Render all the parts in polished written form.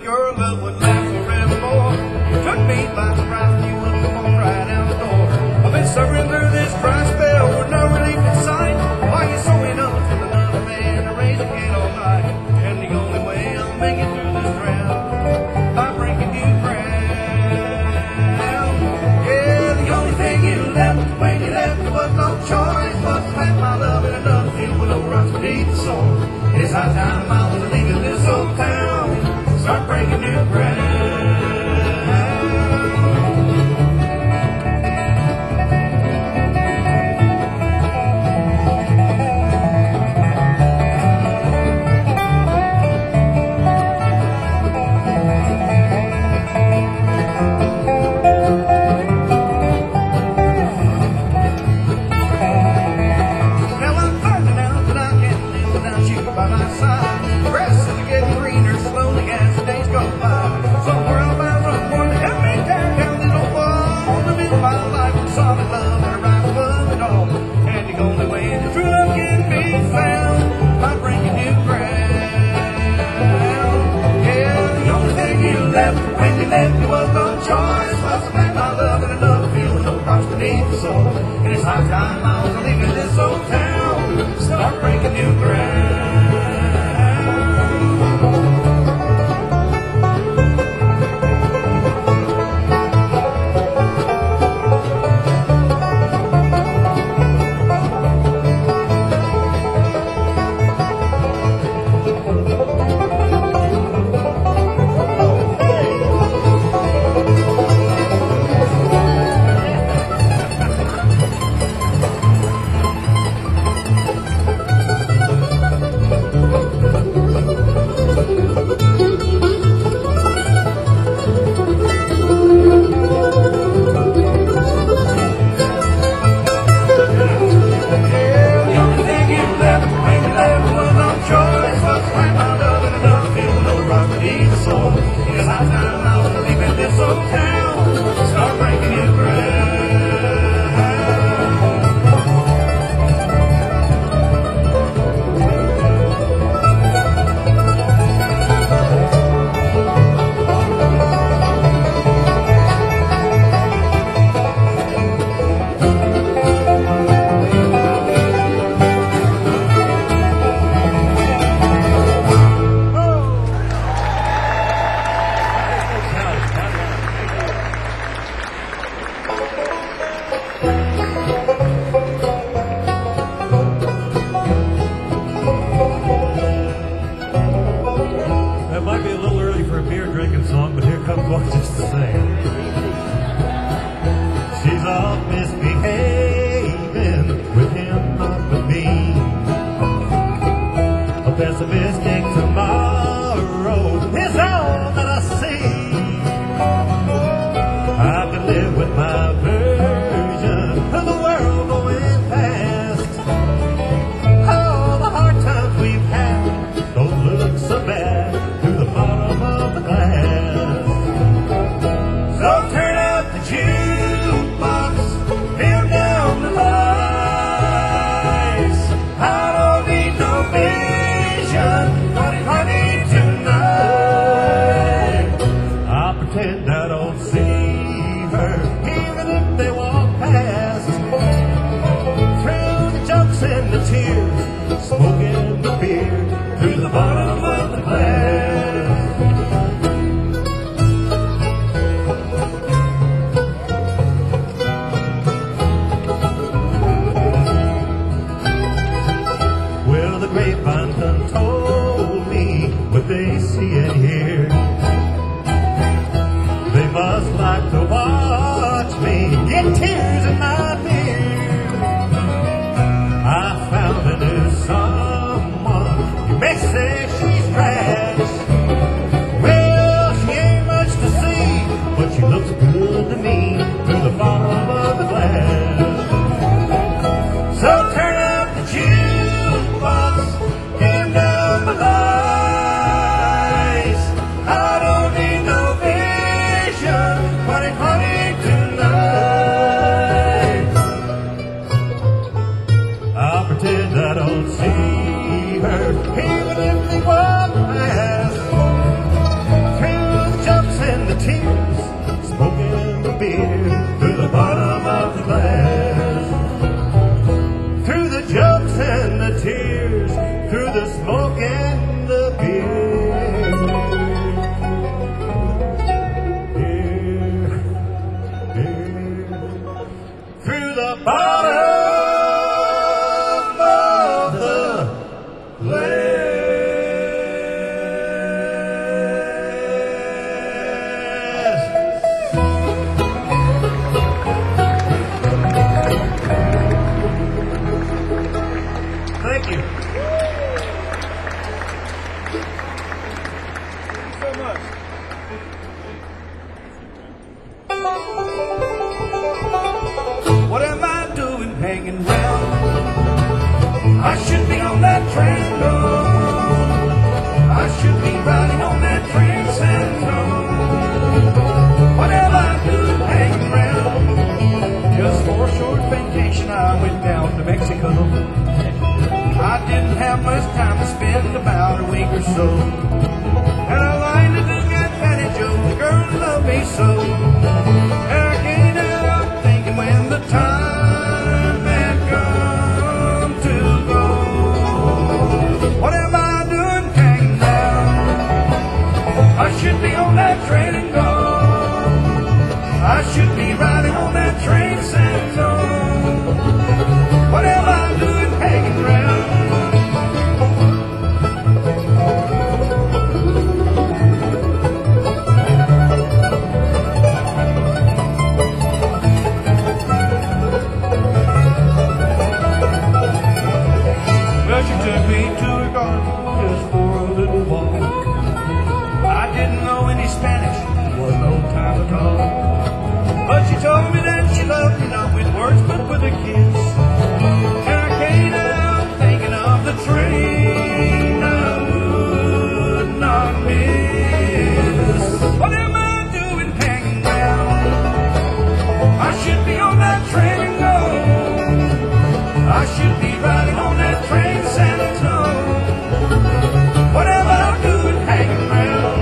your love would last forevermore. You took me by surprise and you wouldn't come right out the door. I've been suffering through this dry spell with no relief in sight. Why you sewing up with another man to raise a kid all night? And the only way I'll make it through this drought by breaking you ground. Yeah, the only thing you left when you left was no choice but to plant my love in another field with no rocks beneath the soil. It's high time I was leaving this old town, start breaking new ground. When you left, there was no choice but to plant my love in another field with no rocks beneath the soil. And it's high time I was leaving this old town, start breaking new ground. She's all misbehaving with him, not with me. A pessimistic tomorrow is all that I see. I can live with my version of the world going past. All the hard times we've had don't look so bad through the bottom of the glass. So turn up the jukebox, dim down the lights. I don't need no vision, honey, tonight. I pretend I don't see her, even if they walk past. Through the jokes and the tears, smoking the beer through the bottom of the glass. Well, the grapevine done told me what they see and hear. They must like to watch me get tears in my beer. I found an down to Mexico. I didn't have much time to spend, about a week or so. And I lined it and got Patty Joe, the girl who loved me so. And I can't help thinking when the time had come to go. What am I doing hanging down? I should be on that train and go. I should be riding on that train to San Antonio. What am I doing hanging around? Well, she took me to her garden just for a little walk. I didn't know any Spanish, there was no time to talk. But she told me that she loved me, not with words, but with a kiss. And I can't help thinking of the train I would not miss. What am I doing hanging around? I should be on that train and go. I should be riding on that train to San Antonio. What am I doing hanging around?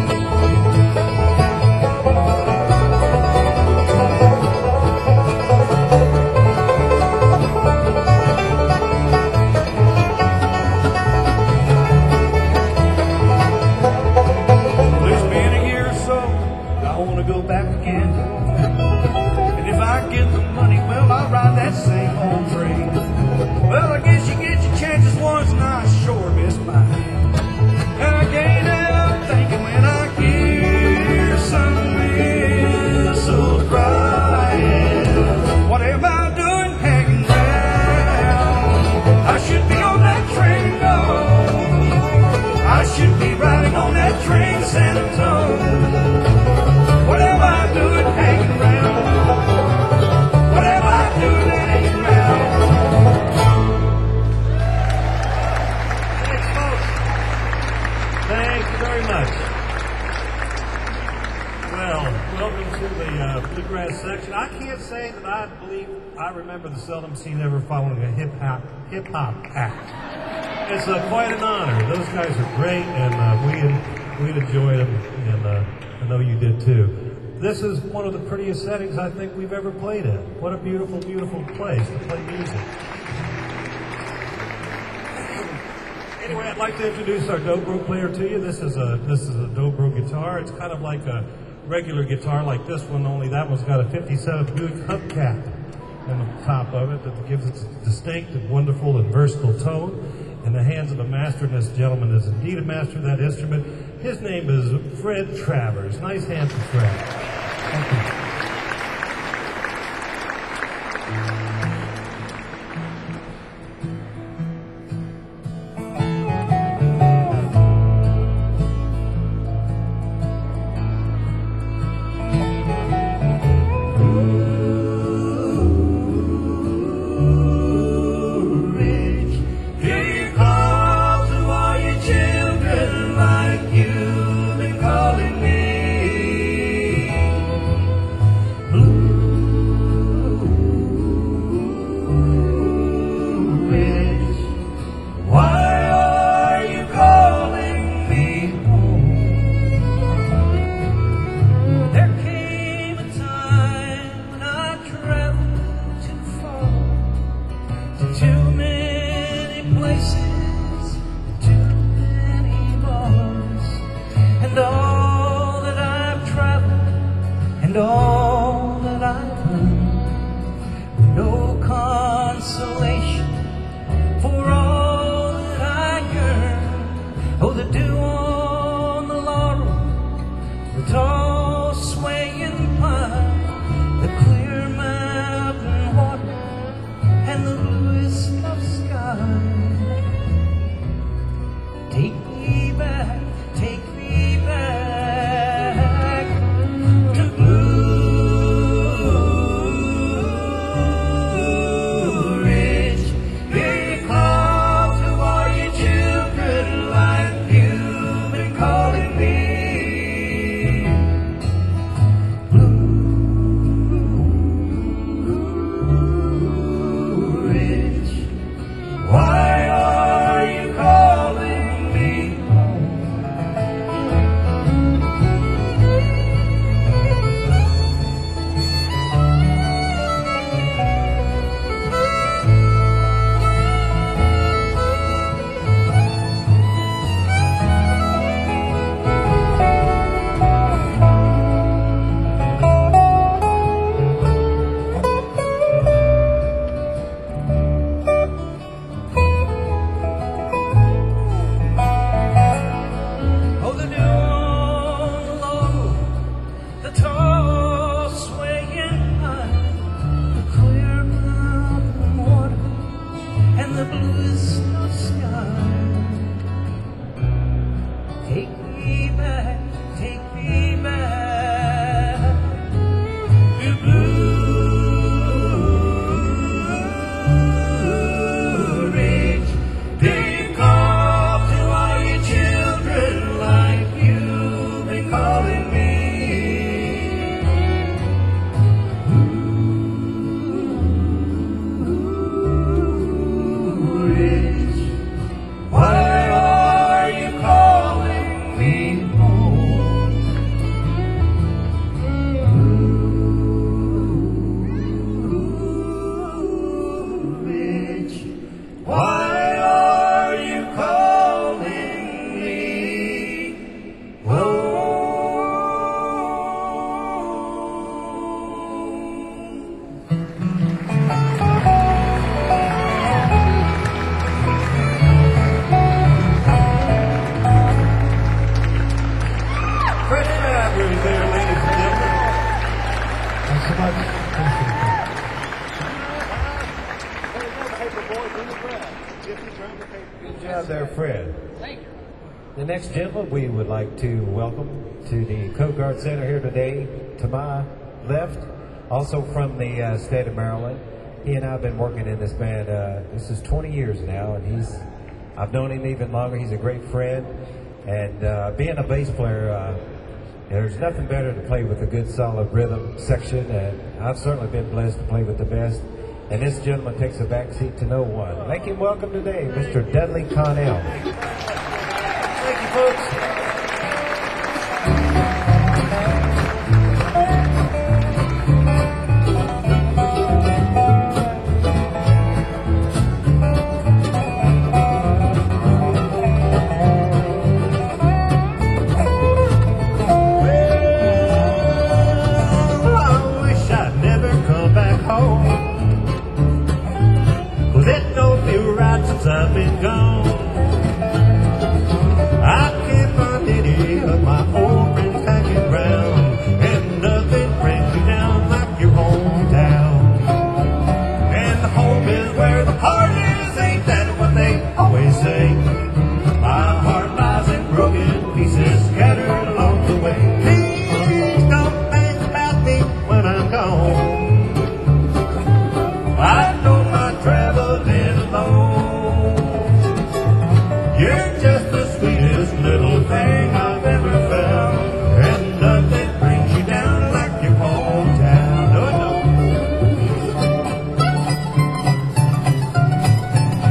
Same old train. Well, I guess you get your chances once, and I sure miss mine. And I can't help thinking when I hear some whistles crying. What am I doing hanging around? I should be on that train, no. I should be riding on that train to San Antonio. What am I doing hanging around? What am I doing hanging around? Thanks, folks. Thank you very much. Well, welcome to the bluegrass section. I can't say that I believe I remember the seldom seen ever following a hip hop act. It's quite an honor. Those guys are great, and we enjoyed them, and I know you did too. This is one of the prettiest settings I think we've ever played in. What a beautiful, beautiful place to play music. Anyway, I'd like to introduce our dobro player to you. This is a dobro guitar. It's kind of like a regular guitar like this one, only that one's got a 57th Buick hubcap on the top of it that gives it a distinct and wonderful and versatile tone. In the hands of a master, and this gentleman is indeed a master of that instrument. His name is Fred Travers. Nice hand for Fred. Thank you. You and the bluest of skies. Take me back to Blue Ridge. Do you call to all your children like you've been calling me? Blue Ridge, why are you calling me home? Blue Ridge, why are you calling me home? Freddie Matthews there, ladies and gentlemen. Thanks so much. Good job there, Fred. Thank you. The next gentleman we would like to welcome to the Coast Guard Center here today, to my left, also from the state of Maryland. He and I have been working in this band, this is 20 years now, and I've known him even longer. He's a great friend, and being a bass player, there's nothing better to play with a good solid rhythm section, and I've certainly been blessed to play with the best. And this gentleman takes a back seat to no one. Make him welcome today, Mr. Dudley Connell. Thank you, folks. Well, I wish I'd never come back home. 'Cause it don't feel right since I've been gone. I can't find any of my old friends hanging round, and nothing brings you down like your hometown. And home is where the heart is, ain't that what they always say? My heart lies in broken pieces scattered along the way. Please don't think about me when I'm gone. I know my traveling alone. You're just the sweetest little thing I've ever found, and nothing brings you down like your hometown. No, no.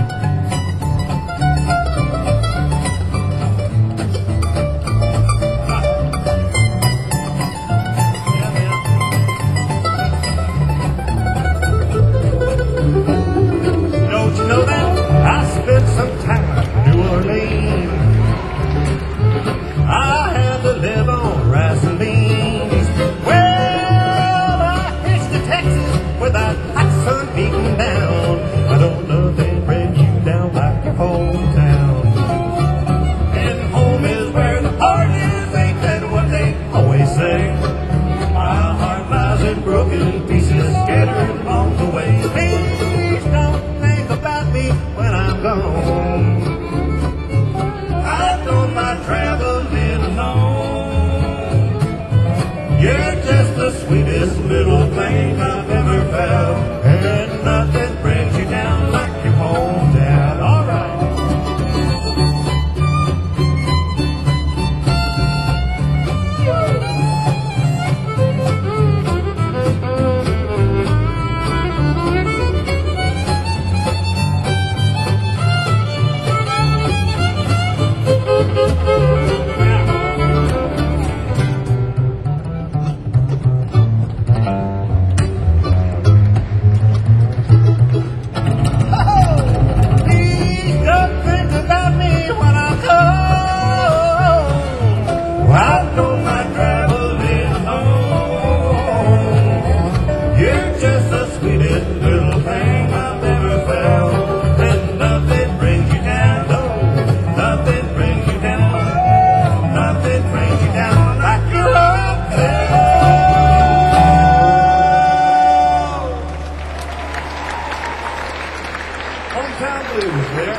Mountain Blues there.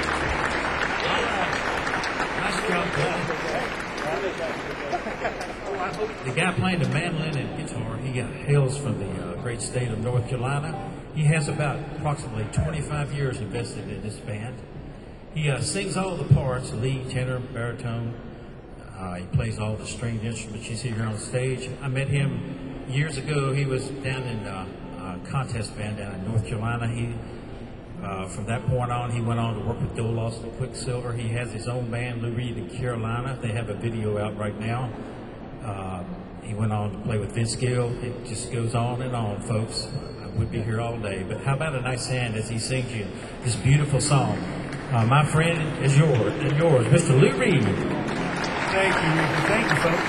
Nice job, Paul. The guy playing the mandolin and guitar, he hails from the great state of North Carolina. He has about approximately 25 years invested in this band. He sings all the parts, lead, tenor, baritone. He plays all the stringed instruments you see here on stage. I met him years ago. He was down in a contest band down in North Carolina. From that point on, he went on to work with Dolos and Quicksilver. He has his own band, Lou Reed in Carolina. They have a video out right now. He went on to play with Vince Gill. It just goes on and on, folks. I would be here all day, but how about a nice hand as he sings you this beautiful song? My friend is yours, Mr. Lou Reed. Thank you, Ricky. Thank you, folks.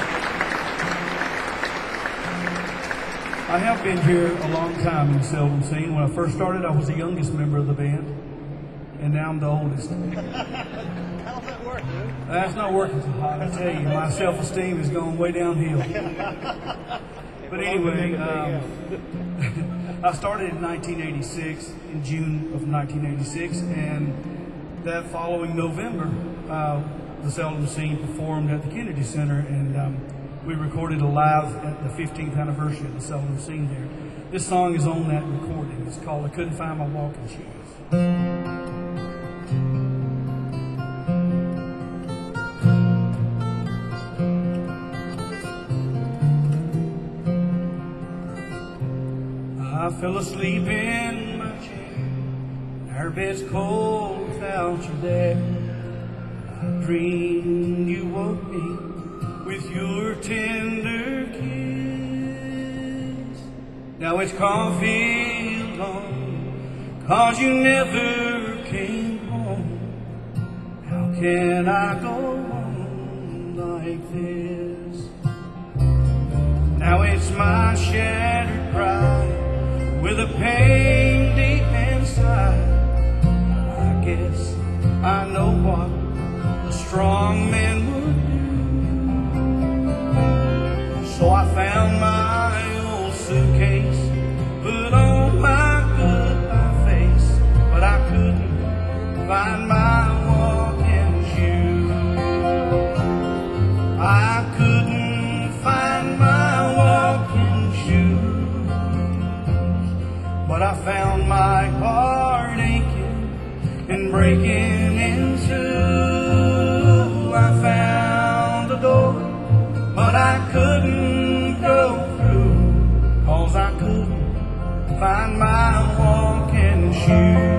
I have been here a long time in the Seldom Scene. When I first started, I was the youngest member of the band, and now I'm the oldest. How's that work, dude? That's not working so hot, I tell you. My self-esteem is going way downhill. But anyway, I started in 1986, in June of 1986, and that following November, the Seldom Scene performed at the Kennedy Center, and we recorded a live at the 15th anniversary of the Seldom Scene there. This song is on that recording. It's called I Couldn't Find My Walking Shoes. I fell asleep in my chair. Our bed's cold without you there. I dreamed you woke me with your tender kiss. Now it's cornfield long, 'cause you never came home. How can I go on like this? Now it's my shattered pride with a pain deep inside. I guess I know what a strong man would do. So I found my old suitcase, put on my goodbye face, but I couldn't find my walking shoes. I couldn't find my walking shoes, but I found my heart aching and breaking in two. I found the door, but I couldn't go through, 'cause I couldn't find my walking shoes.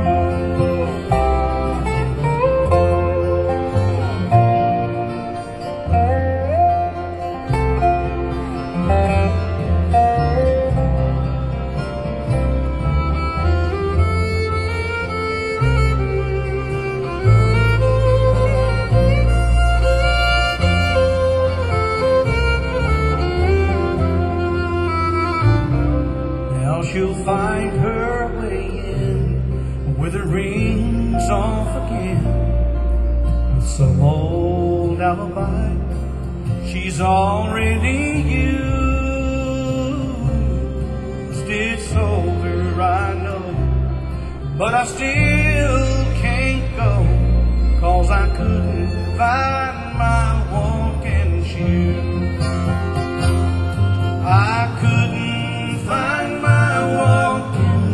She'll find her way in with her rings off again, with some old alibi she's already used. It's over, I know, but I still can't go, 'cause I couldn't find my walking shoes. I couldn't find my walking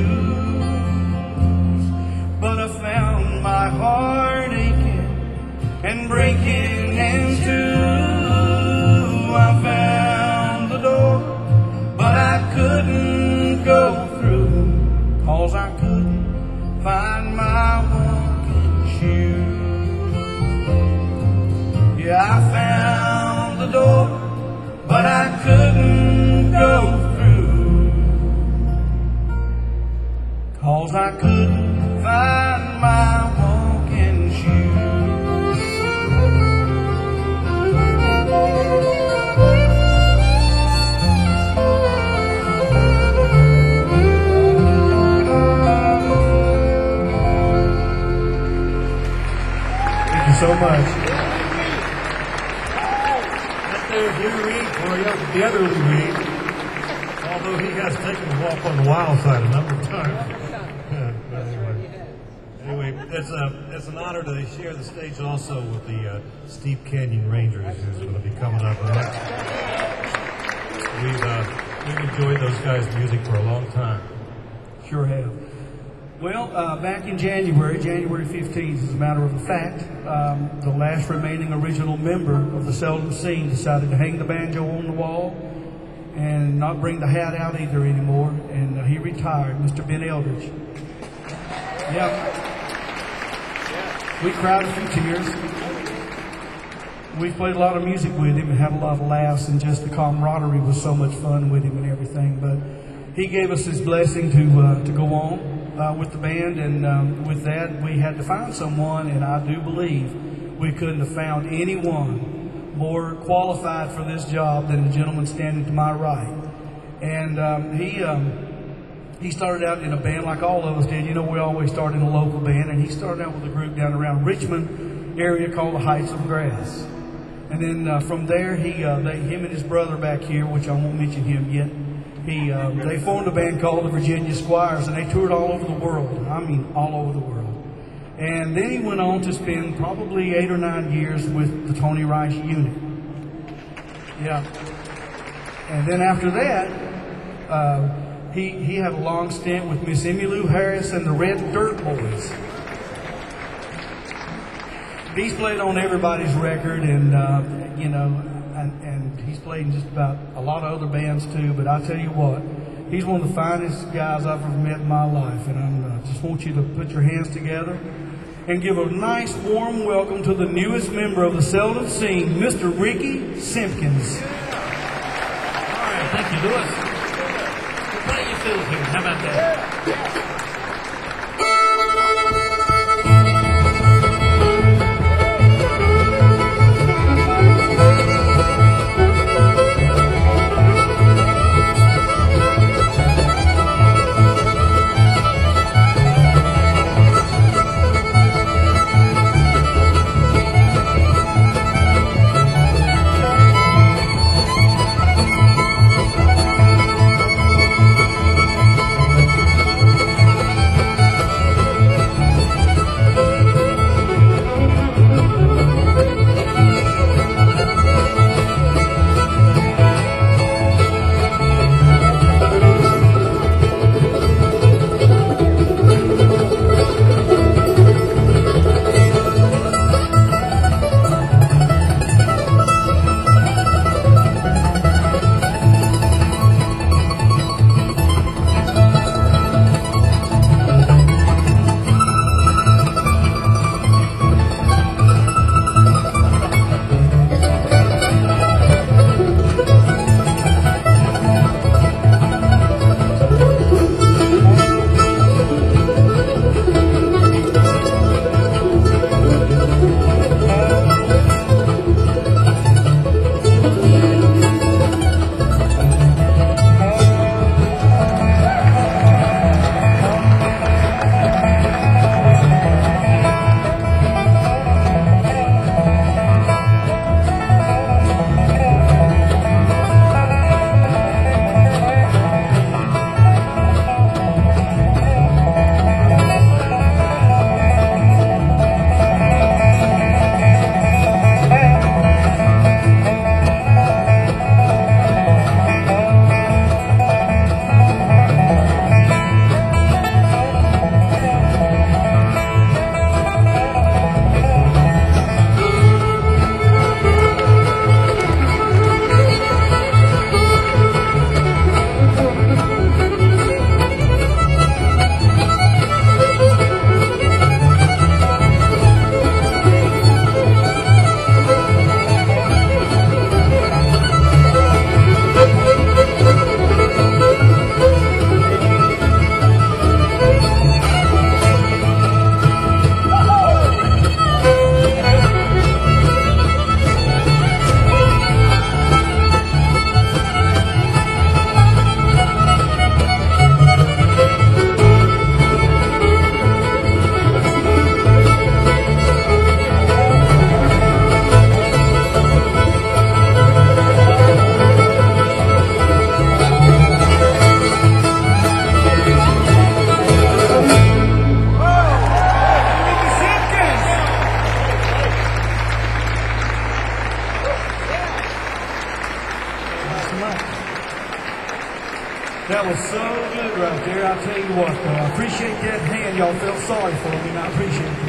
shoes, but I found my heart aching and breaking in two. I found the door, but I couldn't go through, 'cause I couldn't find my walking shoes. Yeah, I found the door, but I couldn't go through, 'cause I couldn't find my walking shoes. Thank you so much. There's Lou Reed for you, the other Lou Reed. Although he has taken a walk on the wild side a number of times. But anyway, It's an honor to share the stage also with the Steep Canyon Rangers, who's going to be coming up next. We've enjoyed those guys' music for a long time. Sure have. Well, back in January 15th, as a matter of fact, the last remaining original member of the Seldom Scene decided to hang the banjo on the wall and not bring the hat out either anymore, and he retired, Mr. Ben Eldridge. Yeah. We cried a few tears. We played a lot of music with him and had a lot of laughs, and just the camaraderie was so much fun with him and everything. But he gave us his blessing to go on with the band, and with that we had to find someone, and I do believe we couldn't have found anyone more qualified for this job than the gentleman standing to my right. And he started out in a band like all of us did. You know, we always start in a local band, and he started out with a group down around Richmond area called the Heights of Grass. And then from there, him and his brother back here, which I won't mention him yet, they formed a band called the Virginia Squires, and they toured all over the world. I mean, all over the world. And then he went on to spend probably 8 or 9 years with the Tony Rice Unit. Yeah. And then after that, he had a long stint with Miss Emmylou Harris and the Red Dirt Boys. He's played on everybody's record, and and he's played in just about a lot of other bands too. But I tell you what, he's one of the finest guys I've ever met in my life, and I just want you to put your hands together and give a nice warm welcome to the newest member of the Seldom Scene, Mr. Ricky Simpkins. All right, thank you, Louis. How do you feel here? How about that? That was so good right there. I'll tell you what, though. I appreciate that hand. Y'all felt sorry for me, and I appreciate it.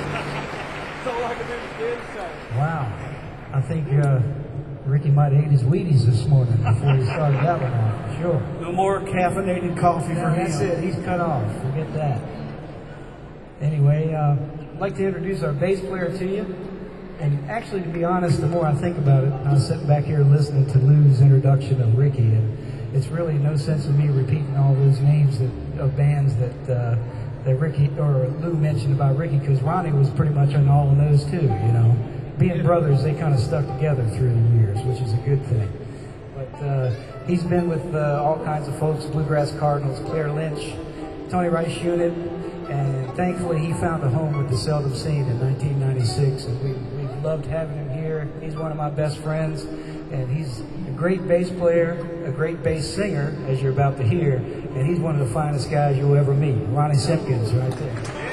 Wow. I think Ricky might have ate his Wheaties this morning before he started that one out, for sure. No more caffeinated coffee for him. That's it. He's cut off. Forget that. Anyway, I'd like to introduce our bass player to you. And actually, to be honest, the more I think about it, I was sitting back here listening to Lou's introduction of Ricky, and it's really no sense of me repeating all those names of bands that Ricky or Lou mentioned about Ricky, because Ronnie was pretty much on all of those too, you know. Being brothers, they kind of stuck together through the years, which is a good thing. But he's been with all kinds of folks, Bluegrass Cardinals, Claire Lynch, Tony Rice Unit, and thankfully he found a home with the Seldom Scene in 1996, and we've loved having him here. He's one of my best friends, and he's a great bass player, a great bass singer, as you're about to hear, and he's one of the finest guys you'll ever meet. Ronnie Simpkins right there.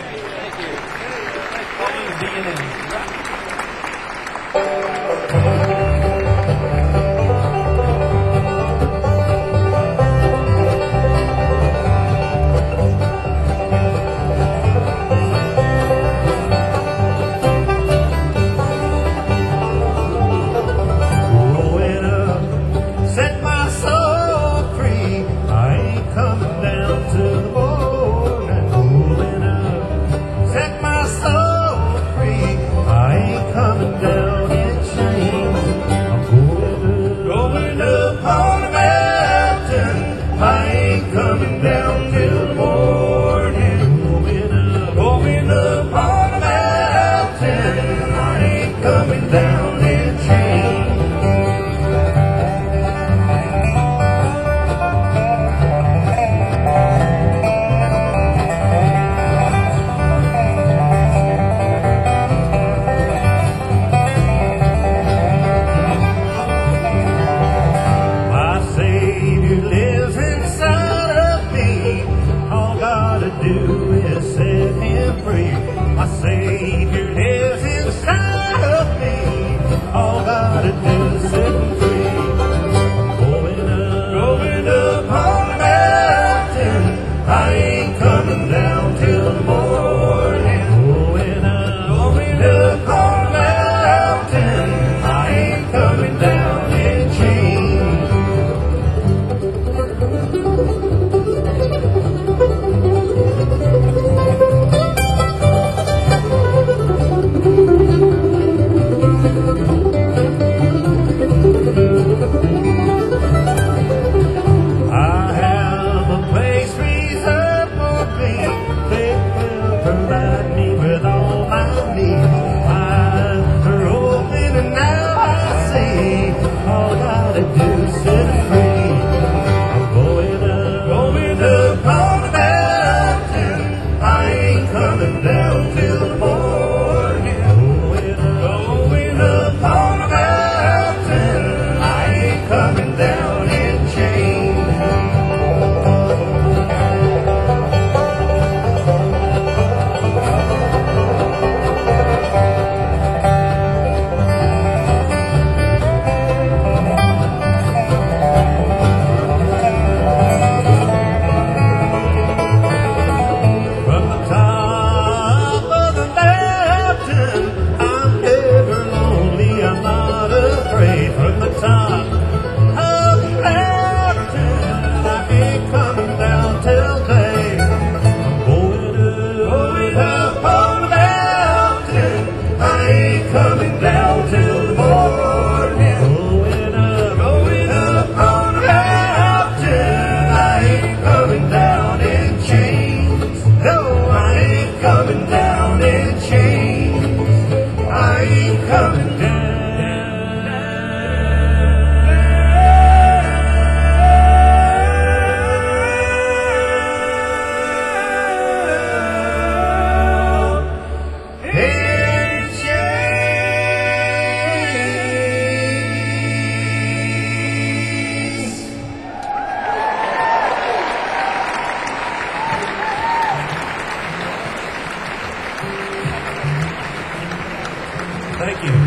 Thank you.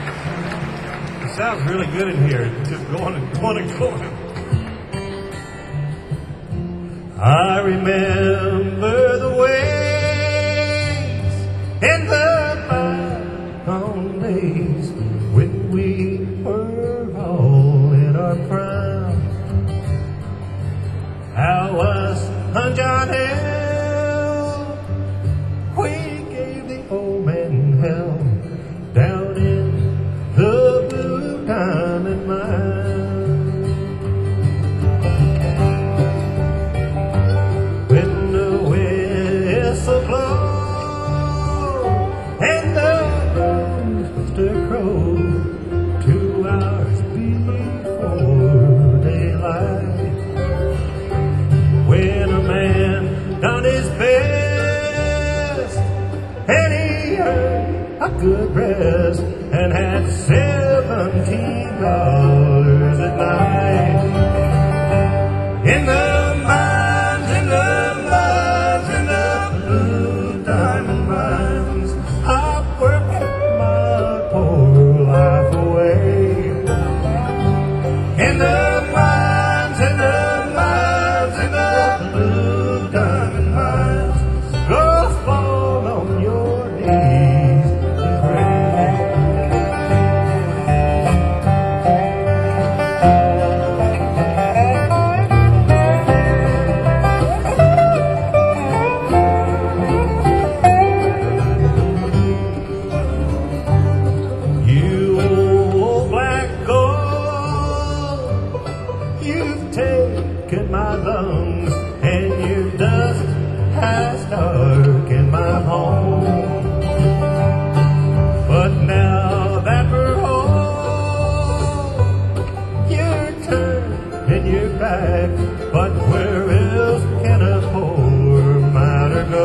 It sounds really good in here. Just going and going and going. I remember the ways in the bygone days when we were all in our prime. How us and John Hill, we gave the old man hell down in the blue diamond mine. When the whistle blows and the rooster crows 2 hours before daylight, when a man done his best and he earned a good rest and had $17 at night. In the mines, in the mines, in the blue diamond mines, I worked my poor life away. In the mines, in the mines, in the blue diamond mines, go fall on your knees and pray. You old black gold, you've taken my lungs and your dust has darkened my home. But now that we're home, you're turning your back. But where else can a poor miner go?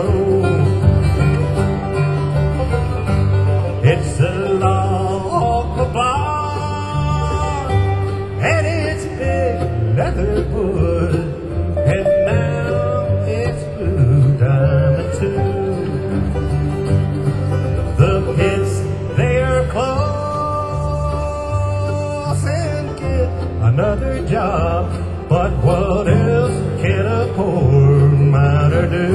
It's a log of barn and it's big leather wood, and now it's blue diamond too. The pits, they are close and get another job, but what else can a poor miner do?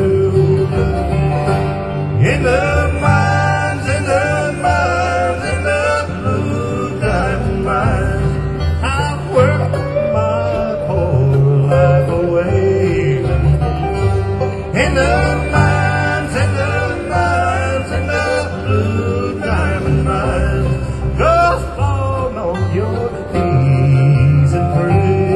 In the mines, in the mines, in the blue diamond mines, I worked my whole life away. In the mines, in the mines, in the blue diamond mines, go fall on your knees and pray.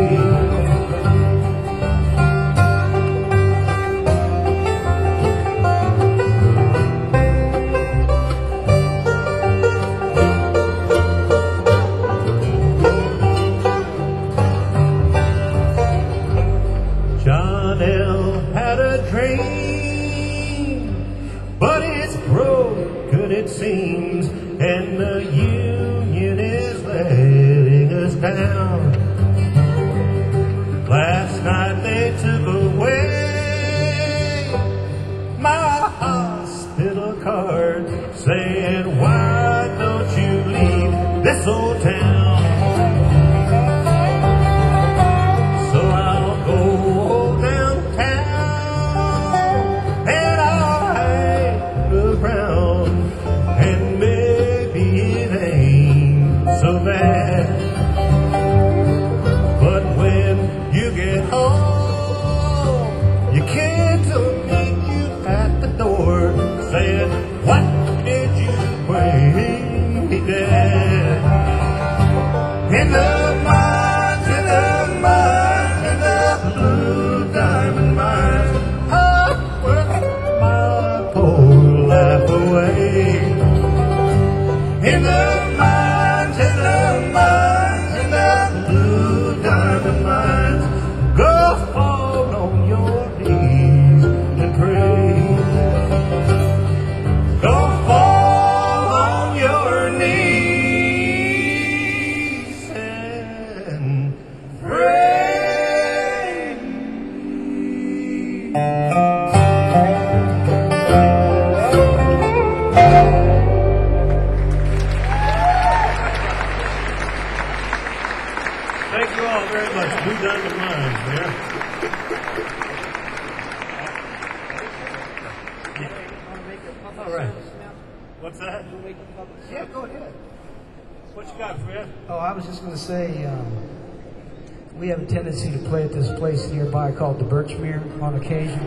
John L. had a dream, but it's broken it seems, and the union is letting us down. Last night they took away my hospital card, saying, why don't you leave this old town? So I'll go downtown and I'll hang around, and maybe it ain't so bad. But when you get home, your kids will meet you at the door, saying, what did you bring me, Dad? In the mines, in the mines, in the blue diamond mines, I worked my whole life away. In the mines, in the mines, in the blue diamond mines, go fall on your knees and pray. Go fall on your knees and pray. All right. What's that? Yeah, go ahead. What you got, Fred? Oh, I was just going to say, we have a tendency to play at this place nearby called the Birchmere on occasion.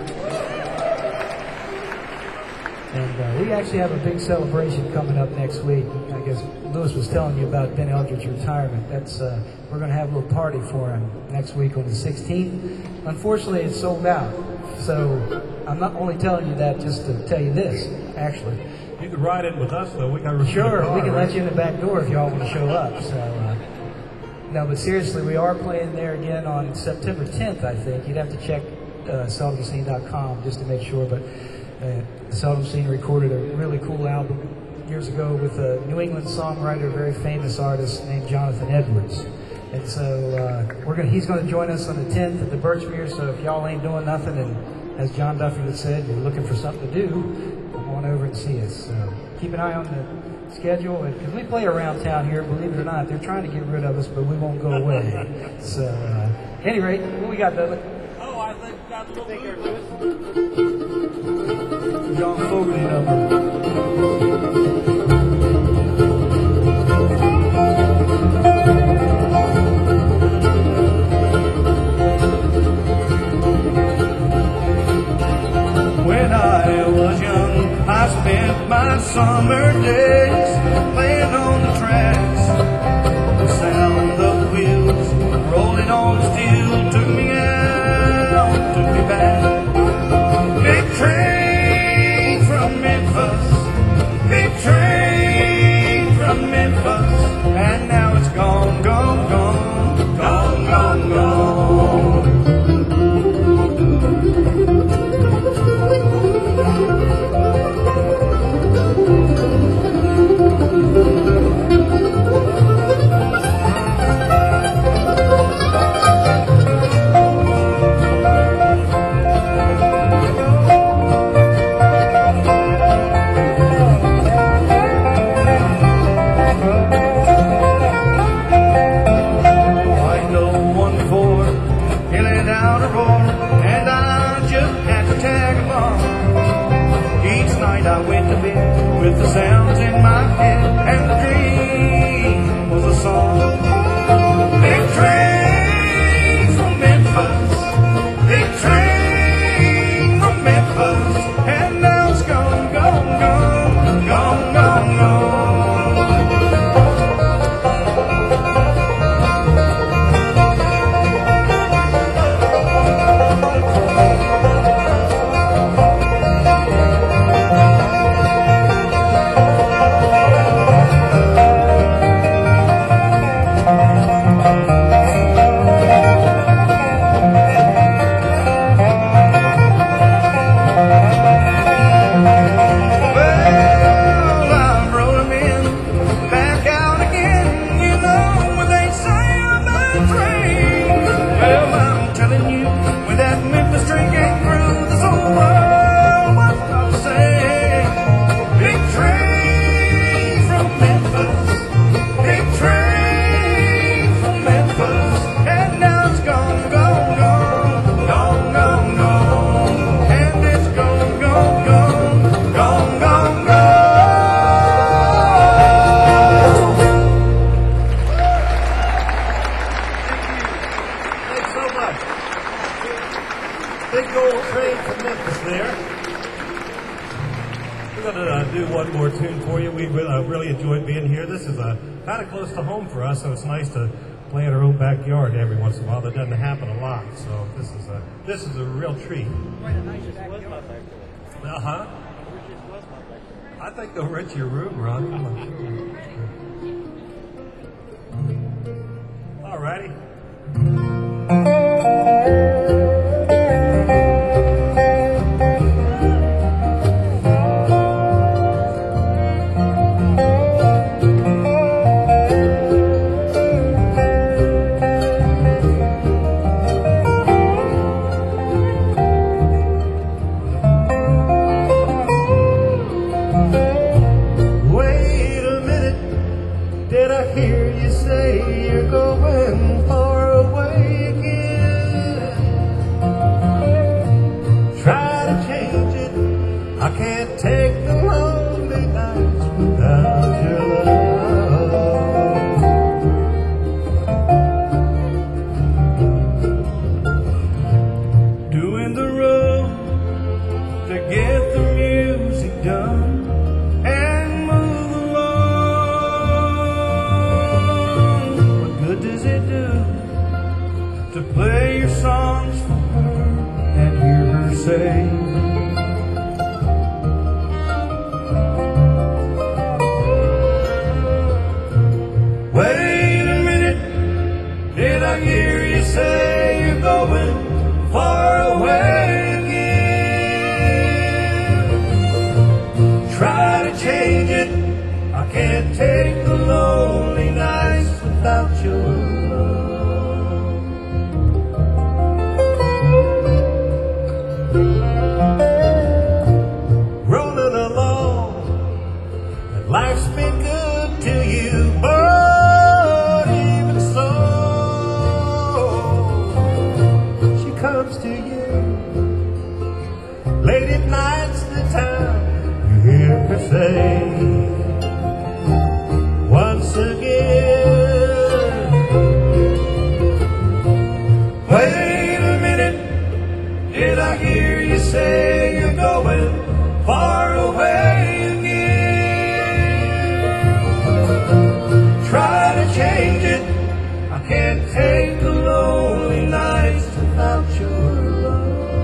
And we actually have a big celebration coming up next week. I guess Lewis was telling you about Ben Eldridge's retirement. That's we're going to have a little party for him next week on the 16th. Unfortunately, it's sold out. So I'm not only telling you that just to tell you this, actually. You can ride in with us, though. We got Sure, we can let you in the back door if y'all want to show up. So, no, but seriously, we are playing there again on September 10th, I think. You'd have to check seldomscene.com just to make sure. But the Seldom Scene recorded a really cool album years ago with a New England songwriter, a very famous artist named Jonathan Edwards. And so he's going to join us on the 10th at the Birchmere. So if y'all ain't doing nothing, and as John Duffy had said, you're looking for something to do, come on over and see us. So keep an eye on the schedule, because we play around town here. Believe it or not, they're trying to get rid of us, but we won't go away. So, at any rate, what we got, Dudley? Oh, I think we got a little John Fogerty number. When I was young, I spent my summer days playing on the tracks. The sound of wheels rolling on steel took me out, took me back. Big train from Memphis, big train from Memphis, and now it's gone, gone, gone, gone, gone, gone. I went to bed with the sounds in my head, and the dream was a song. Big train from Memphis, big train from Memphis, and now it's gone, gone, gone, gone, gone, gone. So it's nice to play in our own backyard every once in a while. That doesn't happen a lot. So this is a real treat. I think they'll rent your room, Ron. All righty. Take the road. I can't take the lonely nights without your love. Rolling along, and life's been good to you, but even so, she comes to you late at night's the time you hear her say once again, wait a minute, did I hear you say you're going far away again? Try to change it, I can't take the lonely nights without your love.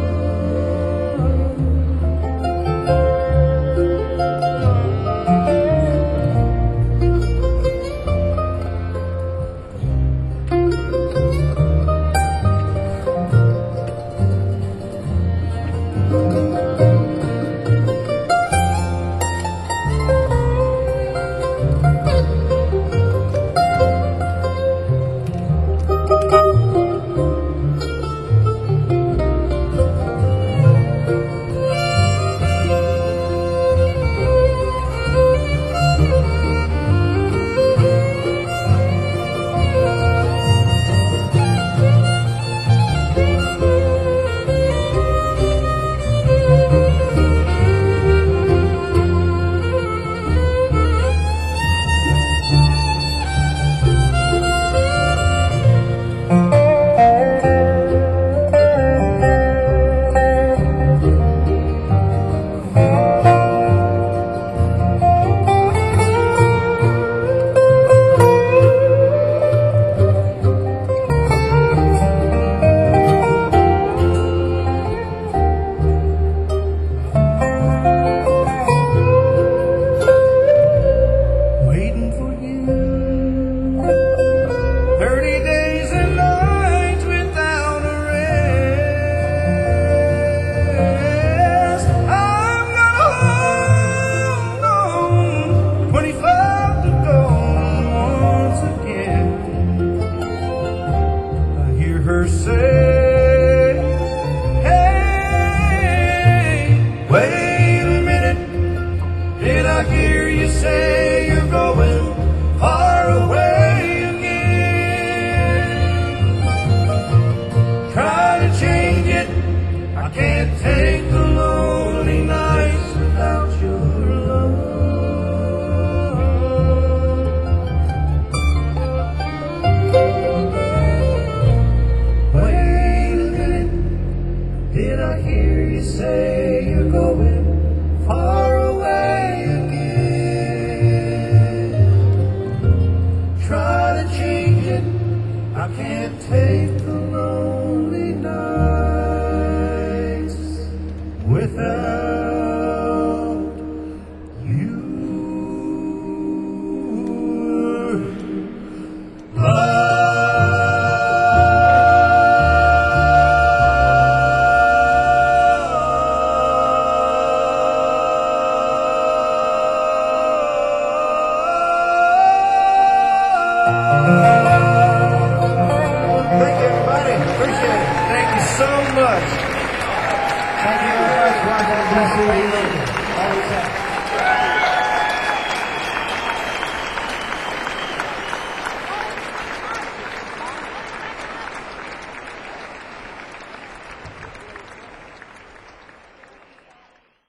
Thank you, everybody. Appreciate it. Thank you so much. Thank you very much, Washington, D.C.